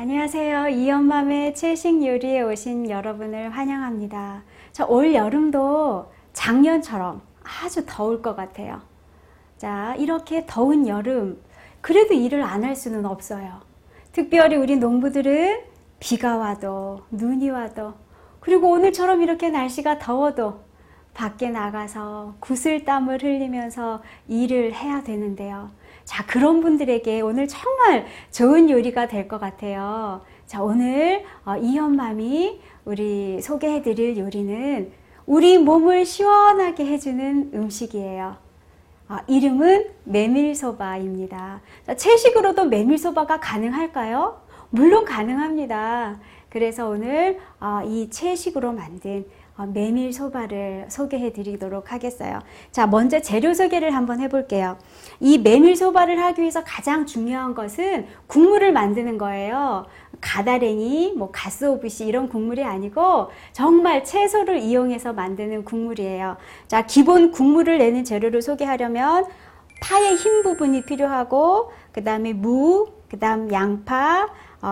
안녕하세요. 이연맘의 채식 요리에 오신 여러분을 환영합니다. 올 여름도 작년처럼 아주 더울 것 같아요. 자, 이렇게 더운 여름, 그래도 일을 안 할 수는 없어요. 특별히 우리 농부들은 비가 와도 눈이 와도 그리고 오늘처럼 이렇게 날씨가 더워도 밖에 나가서 구슬땀을 흘리면서 일을 해야 되는데요. 자, 그런 분들에게 오늘 정말 좋은 요리가 될 것 같아요. 자, 오늘 이연맘이 우리 소개해 드릴 요리는 우리 몸을 시원하게 해주는 음식이에요. 이름은 메밀소바입니다. 자, 채식으로도 메밀소바가 가능할까요? 물론 가능합니다. 그래서 오늘 이 채식으로 만든 메밀소바를 소개해 드리도록 하겠어요. 자, 먼저 재료 소개를 한번 해볼게요. 이 메밀소바를 하기 위해서 가장 중요한 것은 국물을 만드는 거예요. 가다랭이, 가스오부시 이런 국물이 아니고 정말 채소를 이용해서 만드는 국물이에요. 자, 기본 국물을 내는 재료를 소개하려면 파의 흰 부분이 필요하고 그 다음에 무, 그 다음 양파,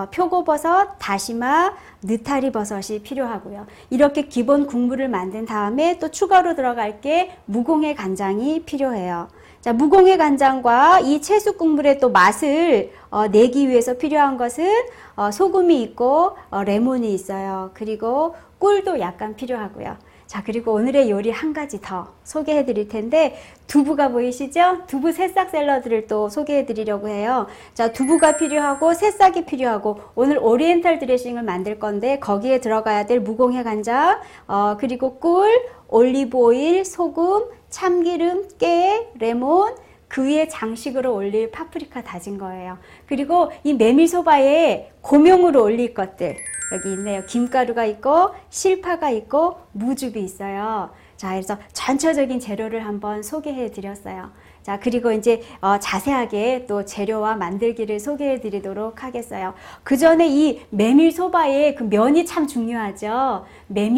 표고버섯, 다시마, 느타리버섯이 필요하고요. 이렇게 기본 국물을 만든 다음에 또 추가로 들어갈 게 무공해 간장이 필요해요. 자, 무공해 간장과 이 채수 국물의 또 맛을 내기 위해서 필요한 것은 소금이 있고 레몬이 있어요. 그리고 꿀도 약간 필요하고요. 자, 그리고 오늘의 요리 한 가지 더 소개해 드릴 텐데 두부가 보이시죠? 두부 새싹 샐러드를 또 소개해 드리려고 해요. 자, 두부가 필요하고 새싹이 필요하고 오늘 오리엔탈 드레싱을 만들 건데 거기에 들어가야 될 무공해 간장, 그리고 꿀, 올리브 오일, 소금, 참기름, 깨, 레몬, 그 위에 장식으로 올릴 파프리카 다진 거예요. 그리고 이 메밀소바에 고명으로 올릴 것들 여기 있네요. 김가루가 있고 실파가 있고 무즙이 있어요. 자, 그래서 전체적인 재료를 한번 소개해 드렸어요. 자, 그리고 이제 자세하게 또 재료와 만들기를 소개해 드리도록 하겠어요. 그 전에 이 메밀소바의 그 면이 참 중요하죠.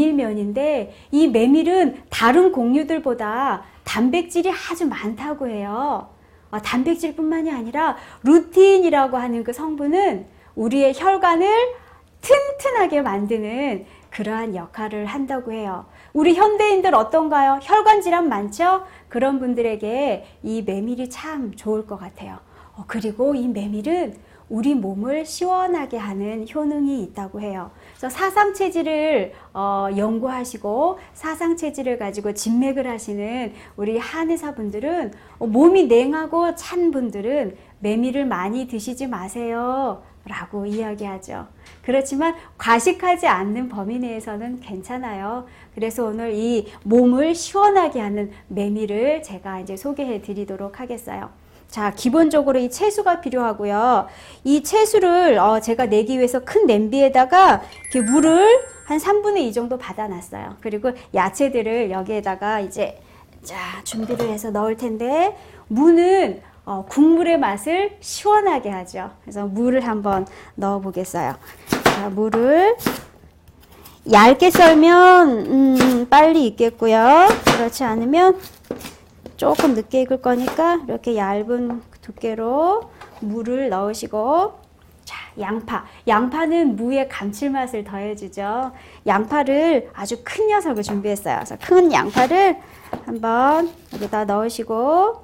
메밀면인데 이 메밀은 다른 곡류들보다 단백질이 아주 많다고 해요. 단백질뿐만이 아니라 루틴이라고 하는 그 성분은 우리의 혈관을 튼튼하게 만드는 그러한 역할을 한다고 해요. 우리 현대인들 어떤가요? 혈관 질환 많죠? 그런 분들에게 이 메밀이 참 좋을 것 같아요. 그리고 이 메밀은 우리 몸을 시원하게 하는 효능이 있다고 해요. 그래서 사상체질을 연구하시고 사상체질을 가지고 진맥을 하시는 우리 한의사분들은 몸이 냉하고 찬 분들은 메밀을 많이 드시지 마세요 라고 이야기하죠. 그렇지만 과식하지 않는 범위 내에서는 괜찮아요. 그래서 오늘 이 몸을 시원하게 하는 메밀을 제가 이제 소개해 드리도록 하겠어요. 자, 기본적으로 이 채수가 필요하고요. 이 채수를 제가 내기 위해서 큰 냄비에다가 이렇게 물을 한 3분의 2 정도 받아놨어요. 그리고 야채들을 여기에다가 이제 준비를 해서 넣을 텐데 무는 국물의 맛을 시원하게 하죠. 그래서 물을 한번 넣어 보겠어요. 자, 물을 얇게 썰면 빨리 익겠고요. 그렇지 않으면 조금 늦게 익을 거니까 이렇게 얇은 두께로 물을 넣으시고, 자, 양파는 무의 감칠맛을 더해주죠. 양파를 아주 큰 녀석을 준비했어요. 그래서 큰 양파를 한번 여기다 넣으시고,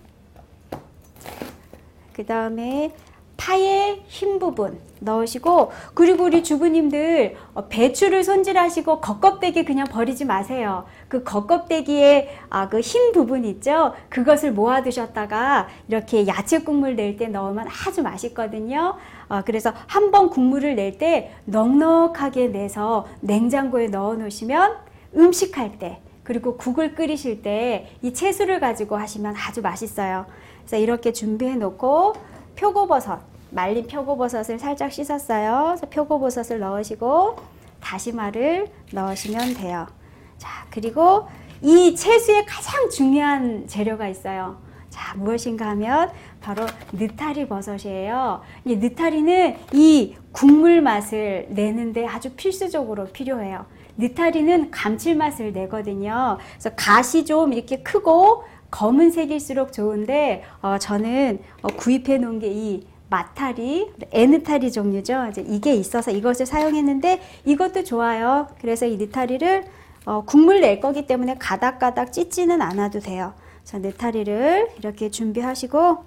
그 다음에 파의 흰 부분 넣으시고, 그리고 우리 주부님들 배추를 손질하시고 겉껍데기 그냥 버리지 마세요. 그 겉껍데기에 그 흰 부분 있죠? 그것을 모아 두셨다가 이렇게 야채 국물 낼 때 넣으면 아주 맛있거든요. 그래서 한번 국물을 낼 때 넉넉하게 내서 냉장고에 넣어 놓으시면 음식할 때 그리고 국을 끓이실 때 이 채소를 가지고 하시면 아주 맛있어요. 그래서 이렇게 준비해 놓고 말린 표고버섯을 살짝 씻었어요. 그래서 표고버섯을 넣으시고 다시마를 넣으시면 돼요. 자, 그리고 이 채수의 가장 중요한 재료가 있어요. 자, 무엇인가 하면 바로 느타리버섯이에요. 이 느타리는 이 국물 맛을 내는데 아주 필수적으로 필요해요. 느타리는 감칠맛을 내거든요. 그래서 갓이 좀 이렇게 크고 검은색일수록 좋은데 저는 구입해 놓은 게 이 마타리, 에느타리 종류죠. 이제 이게 있어서 이것을 사용했는데 이것도 좋아요. 그래서 이 느타리를 국물 낼 거기 때문에 가닥가닥 찢지는 않아도 돼요. 자, 느타리를 이렇게 준비하시고,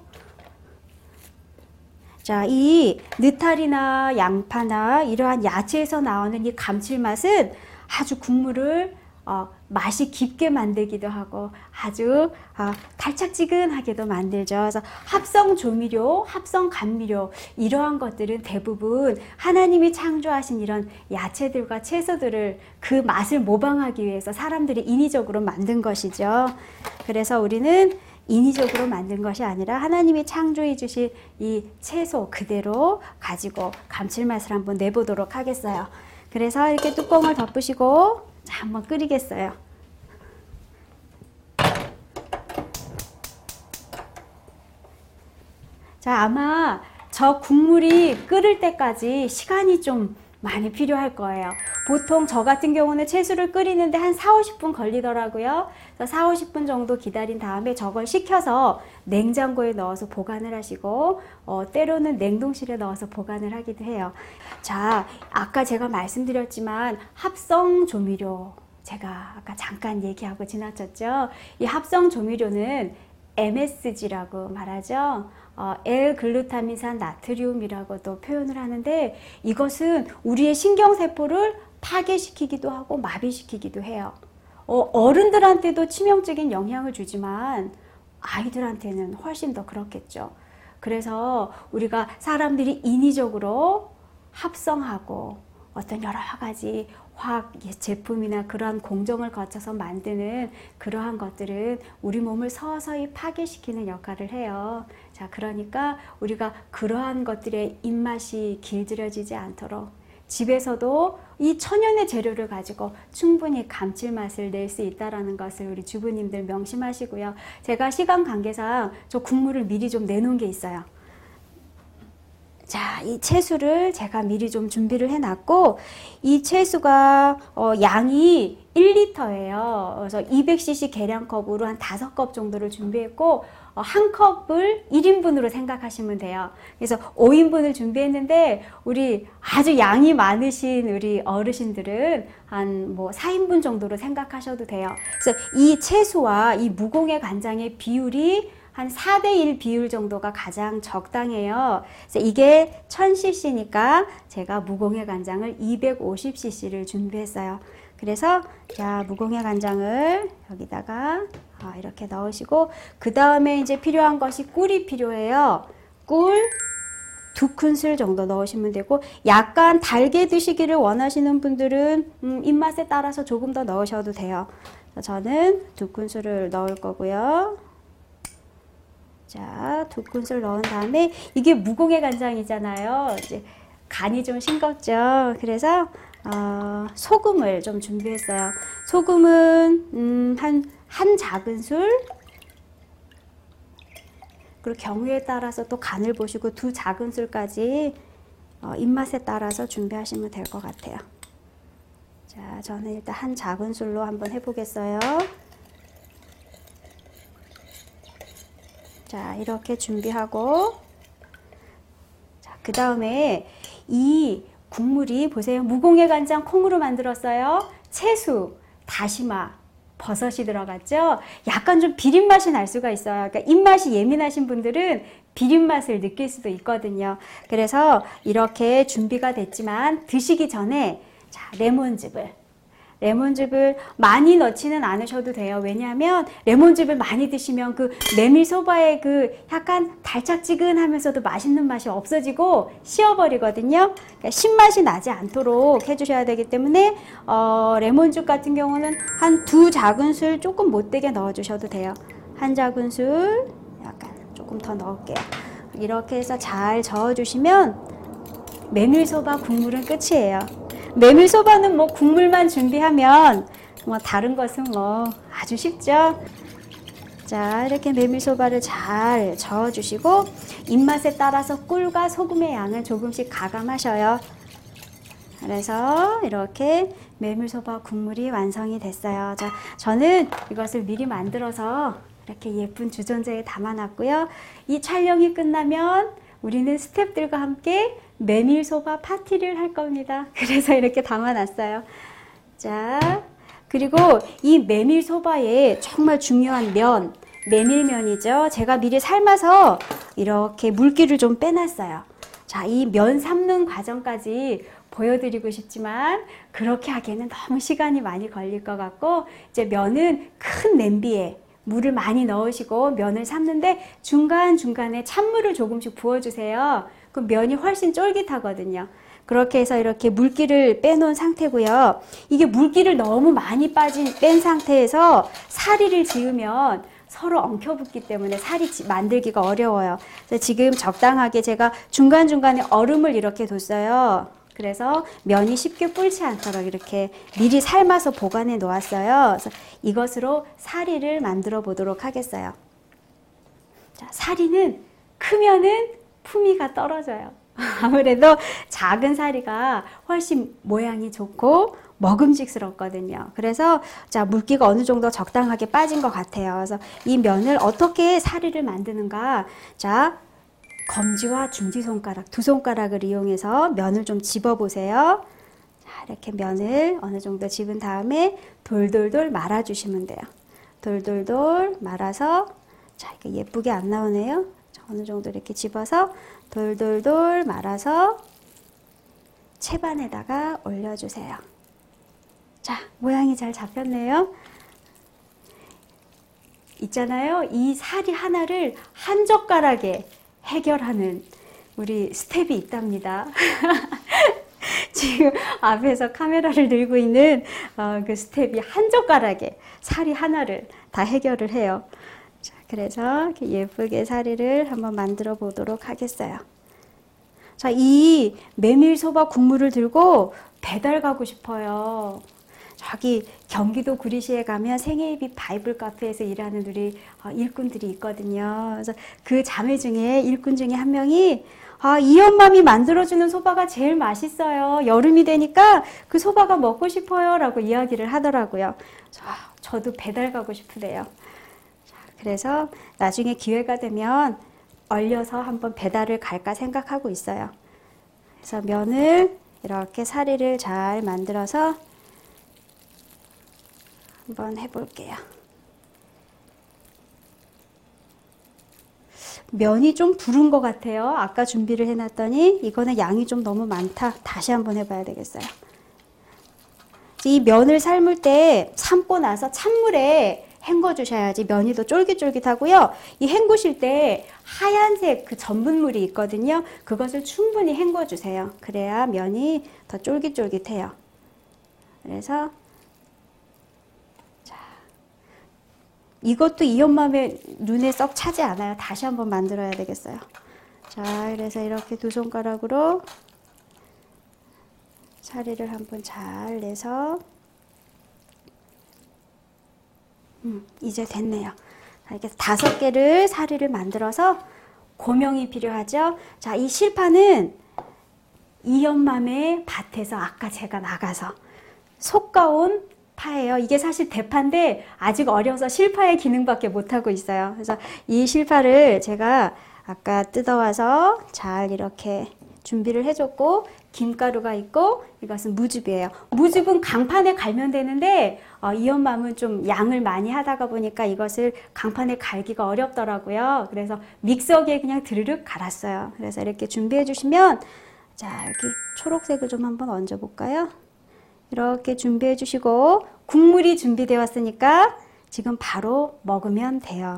자, 이 느타리나 양파나 이러한 야채에서 나오는 이 감칠맛은 아주 국물을 맛이 깊게 만들기도 하고 아주 달짝지근하게도 만들죠. 그래서 합성 조미료, 합성 감미료 이러한 것들은 대부분 하나님이 창조하신 이런 야채들과 채소들을 그 맛을 모방하기 위해서 사람들이 인위적으로 만든 것이죠. 그래서 우리는 인위적으로 만든 것이 아니라 하나님이 창조해 주신 이 채소 그대로 가지고 감칠맛을 한번 내보도록 하겠어요. 그래서 이렇게 뚜껑을 덮으시고 자, 한번 끓이겠어요. 자, 아마 저 국물이 끓을 때까지 시간이 좀 많이 필요할 거예요. 보통 저 같은 경우는 채소를 끓이는데 한 4-50분 걸리더라고요. 그래서 4-50분 정도 기다린 다음에 저걸 식혀서 냉장고에 넣어서 보관을 하시고 때로는 냉동실에 넣어서 보관을 하기도 해요. 자, 아까 제가 말씀드렸지만 합성 조미료 제가 아까 잠깐 얘기하고 지나쳤죠. 이 합성 조미료는 MSG라고 말하죠. L글루타민산 나트륨이라고도 표현을 하는데 이것은 우리의 신경세포를 파괴시키기도 하고 마비시키기도 해요. 어른들한테도 치명적인 영향을 주지만 아이들한테는 훨씬 더 그렇겠죠. 그래서 우리가 사람들이 인위적으로 합성하고 어떤 여러 가지 화학 제품이나 그러한 공정을 거쳐서 만드는 그러한 것들은 우리 몸을 서서히 파괴시키는 역할을 해요. 자, 그러니까 우리가 그러한 것들의 입맛이 길들여지지 않도록 집에서도 이 천연의 재료를 가지고 충분히 감칠맛을 낼 수 있다는 것을 우리 주부님들 명심하시고요. 제가 시간 관계상 저 국물을 미리 좀 내놓은 게 있어요. 자, 이 채수를 제가 미리 좀 준비를 해놨고 이 채수가 양이 1리터예요. 그래서 200cc 계량컵으로 한 5컵 정도를 준비했고 한 컵을 1인분으로 생각하시면 돼요. 그래서 5인분을 준비했는데 우리 아주 양이 많으신 우리 어르신들은 한 4인분 정도로 생각하셔도 돼요. 그래서 이 채수와 이 무공의 간장의 비율이 한 4:1 비율 정도가 가장 적당해요. 그래서 이게 1000cc니까 제가 무공의 간장을 250cc를 준비했어요. 그래서 자, 무공의 간장을 여기다가 이렇게 넣으시고 그 다음에 이제 필요한 것이 꿀이 필요해요. 꿀 2큰술 정도 넣으시면 되고 약간 달게 드시기를 원하시는 분들은 입맛에 따라서 조금 더 넣으셔도 돼요. 저는 2큰술을 넣을 거고요. 자, 2큰술 넣은 다음에 이게 무공의 간장이잖아요. 이제 간이 좀 싱겁죠. 그래서 소금을 좀 준비했어요. 소금은 한 작은술, 그리고 경우에 따라서 또 간을 보시고 2 작은술까지 입맛에 따라서 준비하시면 될 것 같아요. 자, 저는 일단 한 작은술로 한번 해보겠어요. 자, 이렇게 준비하고 자, 그 다음에 이 국물이 보세요. 무공의 간장 콩으로 만들었어요. 채수, 다시마, 버섯이 들어갔죠. 약간 좀 비린 맛이 날 수가 있어요. 그러니까 입맛이 예민하신 분들은 비린 맛을 느낄 수도 있거든요. 그래서 이렇게 준비가 됐지만 드시기 전에 자, 레몬즙을 많이 넣지는 않으셔도 돼요. 왜냐하면 레몬즙을 많이 드시면 그 메밀소바의 그 약간 달짝지근하면서도 맛있는 맛이 없어지고 쉬어버리거든요. 그러니까 신맛이 나지 않도록 해주셔야 되기 때문에 레몬즙 같은 경우는 한 2 작은술 조금 못되게 넣어주셔도 돼요. 한 작은술 약간 조금 더 넣을게요. 이렇게 해서 잘 저어주시면 메밀소바 국물은 끝이에요. 메밀소바는 국물만 준비하면 다른 것은 아주 쉽죠. 자, 이렇게 메밀소바를 잘 저어주시고 입맛에 따라서 꿀과 소금의 양을 조금씩 가감하셔요. 그래서 이렇게 메밀소바 국물이 완성이 됐어요. 자, 저는 이것을 미리 만들어서 이렇게 예쁜 주전자에 담아놨고요. 이 촬영이 끝나면 우리는 스태프들과 함께 메밀소바 파티를 할 겁니다. 그래서 이렇게 담아놨어요. 자, 그리고 이 메밀소바에 정말 중요한 면, 메밀면이죠. 제가 미리 삶아서 이렇게 물기를 좀 빼놨어요. 자, 이 면 삶는 과정까지 보여드리고 싶지만 그렇게 하기에는 너무 시간이 많이 걸릴 것 같고, 이제 면은 큰 냄비에 물을 많이 넣으시고 면을 삶는데 중간중간에 찬물을 조금씩 부어주세요. 그럼 면이 훨씬 쫄깃하거든요. 그렇게 해서 이렇게 물기를 빼놓은 상태고요. 이게 물기를 너무 많이 뺀 상태에서 사리를 지으면 서로 엉켜붙기 때문에 살이 만들기가 어려워요. 그래서 지금 적당하게 제가 중간중간에 얼음을 이렇게 뒀어요. 그래서 면이 쉽게 불지 않도록 이렇게 미리 삶아서 보관해 놓았어요. 그래서 이것으로 사리를 만들어 보도록 하겠어요. 자, 사리는 크면은 품위가 떨어져요. 아무래도 작은 사리가 훨씬 모양이 좋고 먹음직스럽거든요. 그래서 자, 물기가 어느 정도 적당하게 빠진 것 같아요. 그래서 이 면을 어떻게 사리를 만드는가? 자, 검지와 중지손가락, 두 손가락을 이용해서 면을 좀 집어 보세요. 자, 이렇게 면을 어느 정도 집은 다음에 돌돌돌 말아 주시면 돼요. 돌돌돌 말아서, 자, 이거 예쁘게 안 나오네요. 자, 어느 정도 이렇게 집어서 돌돌돌 말아서 채반에다가 올려주세요. 자, 모양이 잘 잡혔네요. 있잖아요. 이 사리 하나를 한 젓가락에 해결하는 우리 스텝이 있답니다. 지금 앞에서 카메라를 들고 있는 그 스텝이 한 젓가락에 사리 하나를 다 해결을 해요. 자, 그래서 이렇게 예쁘게 사리를 한번 만들어 보도록 하겠어요. 자, 이 메밀소바 국물을 들고 배달 가고 싶어요. 저기 경기도 구리시에 가면 생애입이 바이블 카페에서 일하는 우리 일꾼들이 있거든요. 그래서 그 자매 중에 일꾼 중에 한 명이 이 엄맘이 만들어주는 소바가 제일 맛있어요. 여름이 되니까 그 소바가 먹고 싶어요. 라고 이야기를 하더라고요. 저도 배달 가고 싶으네요. 자, 그래서 나중에 기회가 되면 얼려서 한번 배달을 갈까 생각하고 있어요. 그래서 면을 이렇게 사리를 잘 만들어서 한번 해볼게요. 면이 좀 부른 것 같아요. 아까 준비를 해놨더니 이거는 양이 좀 너무 많다. 다시 한번 해봐야 되겠어요. 이 면을 삶을 때 삶고 나서 찬물에 헹궈 주셔야지 면이 더 쫄깃쫄깃하고요. 이 헹구실 때 하얀색 그 전분물이 있거든요. 그것을 충분히 헹궈 주세요. 그래야 면이 더 쫄깃쫄깃해요. 그래서 이것도 이 엄마의 눈에 썩 차지 않아요. 다시 한번 만들어야 되겠어요. 자, 그래서 이렇게 두 손가락으로 사리를 한번 잘 내서 이제 됐네요. 이렇게 5개를 사리를 만들어서 고명이 필요하죠. 자, 이 실파는 이 엄마의 밭에서 아까 제가 나가서 솎아온 파예요. 이게 사실 대파인데 아직 어려서 실파의 기능밖에 못하고 있어요. 그래서 이 실파를 제가 아까 뜯어와서 잘 이렇게 준비를 해줬고, 김가루가 있고, 이것은 무즙이에요. 무즙은 강판에 갈면 되는데 이 엄마는 좀 양을 많이 하다가 보니까 이것을 강판에 갈기가 어렵더라고요. 그래서 믹서기에 그냥 드르륵 갈았어요. 그래서 이렇게 준비해 주시면, 자, 여기 초록색을 좀 한번 얹어 볼까요? 이렇게 준비해 주시고, 국물이 준비되었으니까 지금 바로 먹으면 돼요.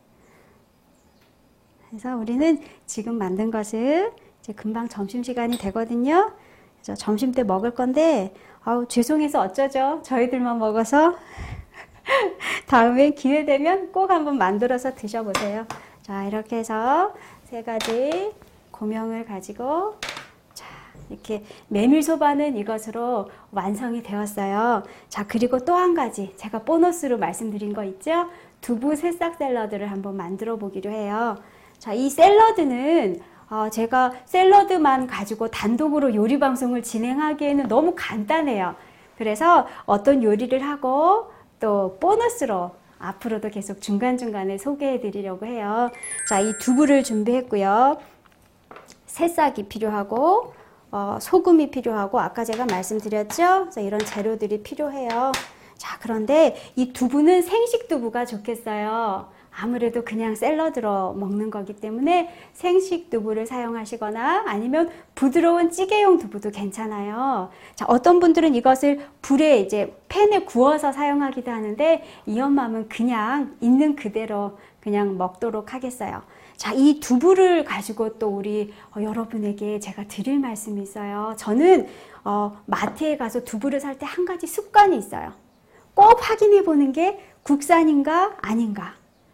그래서 우리는 지금 만든 것을 이제 금방 점심시간이 되거든요. 그래서 점심 때 먹을 건데, 죄송해서 어쩌죠? 저희들만 먹어서. 다음에 기회 되면 꼭 한번 만들어서 드셔보세요. 자, 이렇게 해서 3가지 고명을 가지고, 이렇게 메밀소바는 이것으로 완성이 되었어요. 자, 그리고 또 한 가지 제가 보너스로 말씀드린 거 있죠? 두부 새싹 샐러드를 한번 만들어 보기로 해요. 자, 이 샐러드는 제가 샐러드만 가지고 단독으로 요리 방송을 진행하기에는 너무 간단해요. 그래서 어떤 요리를 하고 또 보너스로 앞으로도 계속 중간중간에 소개해 드리려고 해요. 자, 이 두부를 준비했고요. 새싹이 필요하고 소금이 필요하고 아까 제가 말씀드렸죠? 그래서 이런 재료들이 필요해요. 자, 그런데 이 두부는 생식 두부가 좋겠어요. 아무래도 그냥 샐러드로 먹는 거기 때문에 생식 두부를 사용하시거나 아니면 부드러운 찌개용 두부도 괜찮아요. 자, 어떤 분들은 이것을 불에 이제 팬에 구워서 사용하기도 하는데 이 엄마는 그냥 있는 그대로 그냥 먹도록 하겠어요. 자, 이 두부를 가지고 또 우리 여러분에게 제가 드릴 말씀이 있어요. 저는 마트에 가서 두부를 살 때 한 가지 습관이 있어요. 꼭 확인해 보는 게 국산인가 아닌가,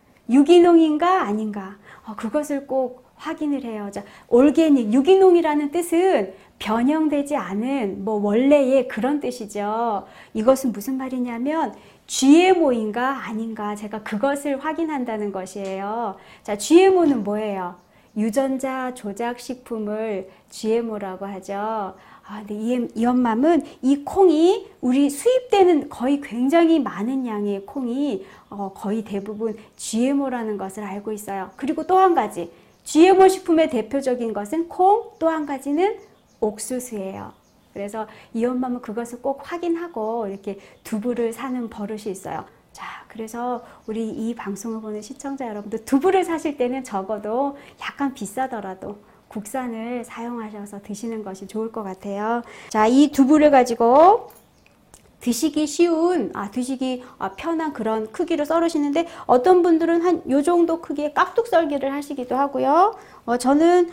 유기농인가 아닌가, 그것을 꼭 확인을 해요. 자, 올게닉, 유기농이라는 뜻은 변형되지 않은 원래의 그런 뜻이죠. 이것은 무슨 말이냐면 GMO인가 아닌가, 제가 그것을 확인한다는 것이에요. 자, GMO는 뭐예요? 유전자 조작 식품을 GMO라고 하죠. 근데 이 엄맘은 이 콩이 우리 수입되는 거의 굉장히 많은 양의 콩이 거의 대부분 GMO라는 것을 알고 있어요. 그리고 또 한 가지, GMO 식품의 대표적인 것은 콩, 또 한 가지는 옥수수예요. 그래서 이 엄마는 그것을 꼭 확인하고 이렇게 두부를 사는 버릇이 있어요. 자, 그래서 우리 이 방송을 보는 시청자 여러분들, 두부를 사실 때는 적어도 약간 비싸더라도 국산을 사용하셔서 드시는 것이 좋을 것 같아요. 자, 이 두부를 가지고 드시기 쉬운, 드시기 편한 그런 크기로 썰으시는데 어떤 분들은 한 요 정도 크기의 깍둑 썰기를 하시기도 하고요. 저는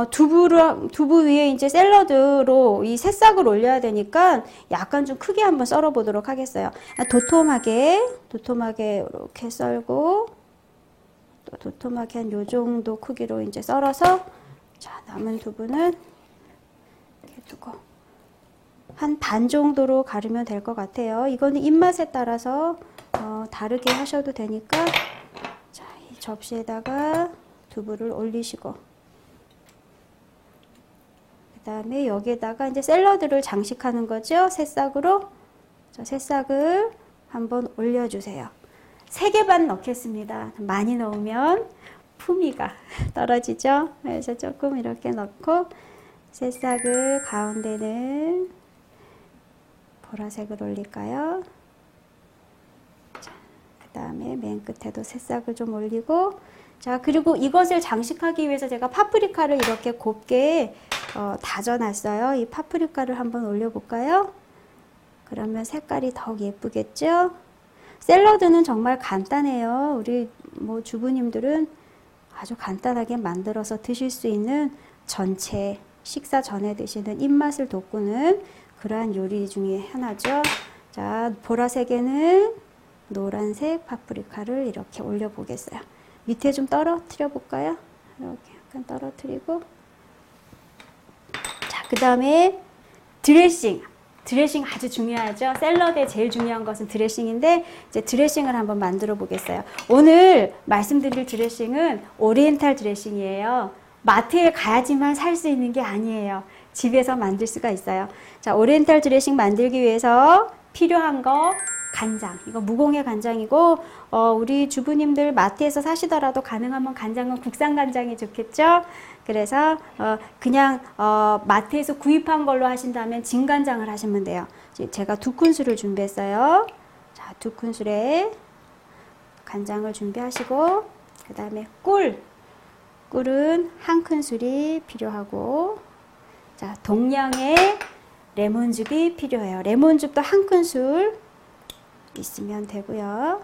두부 위에 이제 샐러드로 이 새싹을 올려야 되니까 약간 좀 크게 한번 썰어 보도록 하겠어요. 도톰하게 이렇게 썰고 또 도톰하게 한 요 정도 크기로 이제 썰어서, 자, 남은 두부는 이렇게 두고 한 반 정도로 가르면 될 것 같아요. 이거는 입맛에 따라서 다르게 하셔도 되니까, 자, 이 접시에다가 두부를 올리시고 그 다음에 여기에다가 이제 샐러드를 장식하는 거죠. 새싹으로. 자, 새싹을 한번 올려주세요. 3개 반 넣겠습니다. 많이 넣으면 품위가 떨어지죠. 그래서 조금 이렇게 넣고 새싹을 가운데는 보라색을 올릴까요? 그 다음에 맨 끝에도 새싹을 좀 올리고, 자, 그리고 이것을 장식하기 위해서 제가 파프리카를 이렇게 곱게 다져놨어요. 이 파프리카를 한번 올려볼까요? 그러면 색깔이 더욱 예쁘겠죠? 샐러드는 정말 간단해요. 우리 주부님들은 아주 간단하게 만들어서 드실 수 있는, 전체 식사 전에 드시는 입맛을 돋구는 그러한 요리 중에 하나죠. 자, 보라색에는 노란색 파프리카를 이렇게 올려 보겠어요. 밑에 좀 떨어뜨려 볼까요? 이렇게 약간 떨어뜨리고, 자, 그 다음에 드레싱 아주 중요하죠. 샐러드에 제일 중요한 것은 드레싱인데, 이제 드레싱을 한번 만들어 보겠어요. 오늘 말씀드릴 드레싱은 오리엔탈 드레싱이에요. 마트에 가야지만 살 수 있는 게 아니에요. 집에서 만들 수가 있어요. 자, 오리엔탈 드레싱 만들기 위해서 필요한 거, 간장. 이거 무공해 간장이고, 우리 주부님들 마트에서 사시더라도 가능하면 간장은 국산 간장이 좋겠죠? 그래서 그냥 마트에서 구입한 걸로 하신다면 진간장을 하시면 돼요. 제가 2큰술을 준비했어요. 자, 2큰술에 간장을 준비하시고, 그 다음에 꿀은 1큰술이 필요하고, 자, 동량의 레몬즙이 필요해요. 레몬즙도 1큰술 있으면 되고요.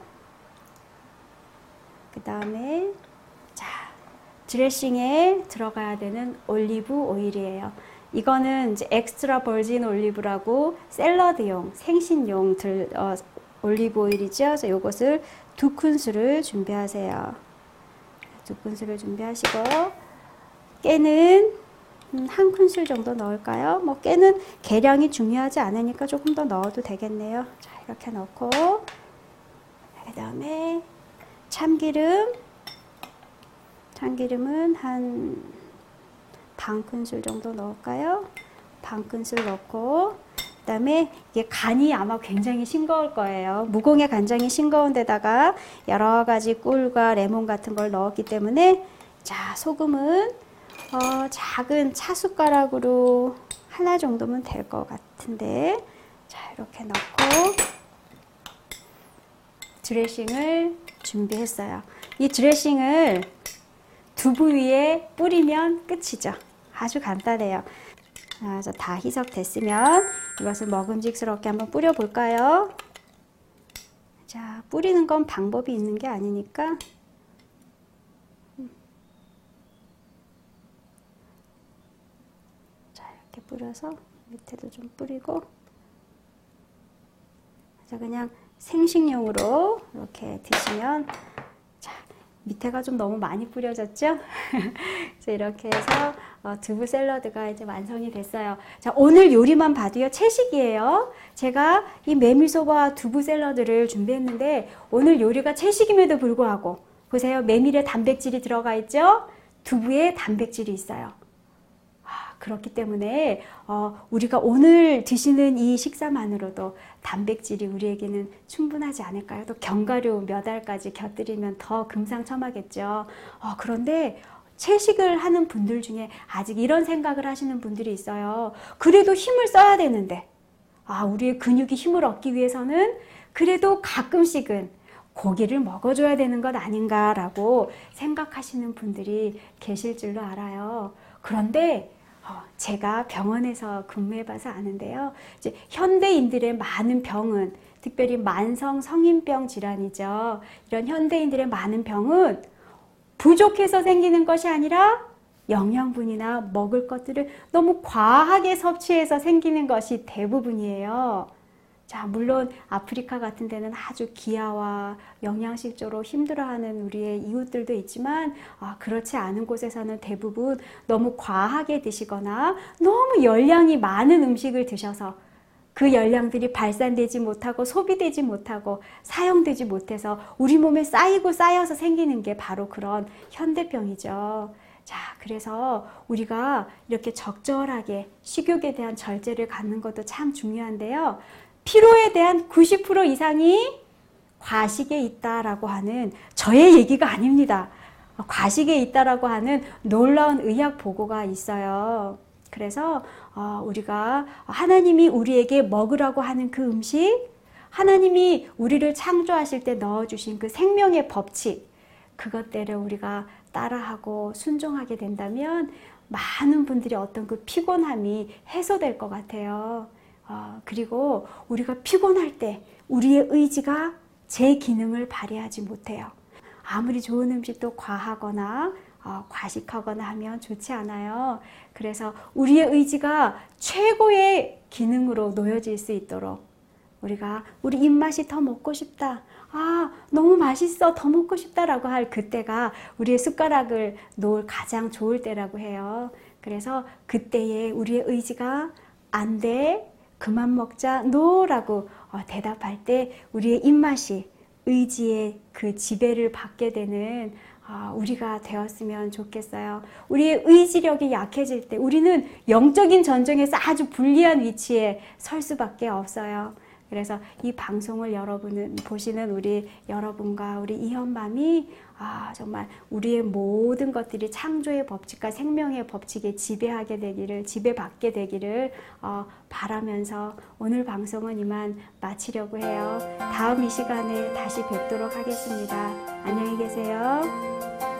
그 다음에 자, 드레싱에 들어가야 되는 올리브 오일이에요. 이거는 이제 엑스트라 버진 올리브라고 샐러드용, 생신용 올리브 오일이죠. 그래서 이것을 2큰술을 준비하세요. 2큰술을 준비하시고, 깨는 1큰술 정도 넣을까요? 깨는 계량이 중요하지 않으니까 조금 더 넣어도 되겠네요. 자, 이렇게 넣고, 그 다음에 참기름은 한 반큰술 정도 넣을까요? 반큰술 넣고, 그 다음에 이게 간이 아마 굉장히 싱거울 거예요. 무공해 간장이 싱거운 데다가 여러 가지 꿀과 레몬 같은 걸 넣었기 때문에, 자, 소금은 작은 차 숟가락으로 하나 정도면 될 것 같은데, 자, 이렇게 넣고 드레싱을 준비했어요. 이 드레싱을 두부 위에 뿌리면 끝이죠. 아주 간단해요. 그래서 다 희석됐으면 이것을 먹음직스럽게 한번 뿌려볼까요? 자, 뿌리는 건 방법이 있는 게 아니니까 자, 이렇게 뿌려서 밑에도 좀 뿌리고, 자, 그냥 생식용으로 이렇게 드시면, 자, 밑에가 좀 너무 많이 뿌려졌죠? 그래서 이렇게 해서 두부 샐러드가 이제 완성이 됐어요. 자, 오늘 요리만 봐도요, 채식이에요. 제가 이 메밀소바 두부 샐러드를 준비했는데, 오늘 요리가 채식임에도 불구하고, 보세요. 메밀에 단백질이 들어가 있죠? 두부에 단백질이 있어요. 그렇기 때문에 우리가 오늘 드시는 이 식사만으로도 단백질이 우리에게는 충분하지 않을까요? 또 견과류 몇 알까지 곁들이면 더 금상첨화겠죠. 그런데 채식을 하는 분들 중에 아직 이런 생각을 하시는 분들이 있어요. 그래도 힘을 써야 되는데, 우리의 근육이 힘을 얻기 위해서는 그래도 가끔씩은 고기를 먹어줘야 되는 것 아닌가라고 생각하시는 분들이 계실 줄로 알아요. 그런데 제가 병원에서 근무해봐서 아는데요. 이제 현대인들의 많은 병은, 특별히 만성 성인병 질환이죠. 이런 현대인들의 많은 병은 부족해서 생기는 것이 아니라 영양분이나 먹을 것들을 너무 과하게 섭취해서 생기는 것이 대부분이에요. 자, 물론 아프리카 같은 데는 아주 기아와 영양실조로 힘들어하는 우리의 이웃들도 있지만, 그렇지 않은 곳에서는 대부분 너무 과하게 드시거나 너무 열량이 많은 음식을 드셔서 그 열량들이 발산되지 못하고 소비되지 못하고 사용되지 못해서 우리 몸에 쌓이고 쌓여서 생기는 게 바로 그런 현대병이죠. 자, 그래서 우리가 이렇게 적절하게 식욕에 대한 절제를 갖는 것도 참 중요한데요. 피로에 대한 90% 이상이 과식에 있다라고 하는 저의 얘기가 아닙니다. 과식에 있다라고 하는 놀라운 의학 보고가 있어요. 그래서 우리가 하나님이 우리에게 먹으라고 하는 그 음식, 하나님이 우리를 창조하실 때 넣어주신 그 생명의 법칙, 그것들을 우리가 따라하고 순종하게 된다면 많은 분들이 어떤 그 피곤함이 해소될 것 같아요. 그리고 우리가 피곤할 때 우리의 의지가 제 기능을 발휘하지 못해요. 아무리 좋은 음식도 과하거나 과식하거나 하면 좋지 않아요. 그래서 우리의 의지가 최고의 기능으로 놓여질 수 있도록 우리가 우리 입맛이 더 먹고 싶다. 너무 맛있어. 더 먹고 싶다라고 할 그때가 우리의 숟가락을 놓을 가장 좋을 때라고 해요. 그래서 그때에 우리의 의지가 안 돼. 그만 먹자, 노라고 대답할 때 우리의 입맛이 의지의 그 지배를 받게 되는 우리가 되었으면 좋겠어요. 우리의 의지력이 약해질 때 우리는 영적인 전쟁에서 아주 불리한 위치에 설 수밖에 없어요. 그래서 이 방송을 여러분은 보시는 우리 여러분과 우리 이현맘이 정말 우리의 모든 것들이 창조의 법칙과 생명의 법칙에 지배받게 되기를 바라면서 오늘 방송은 이만 마치려고 해요. 다음 이 시간에 다시 뵙도록 하겠습니다. 안녕히 계세요.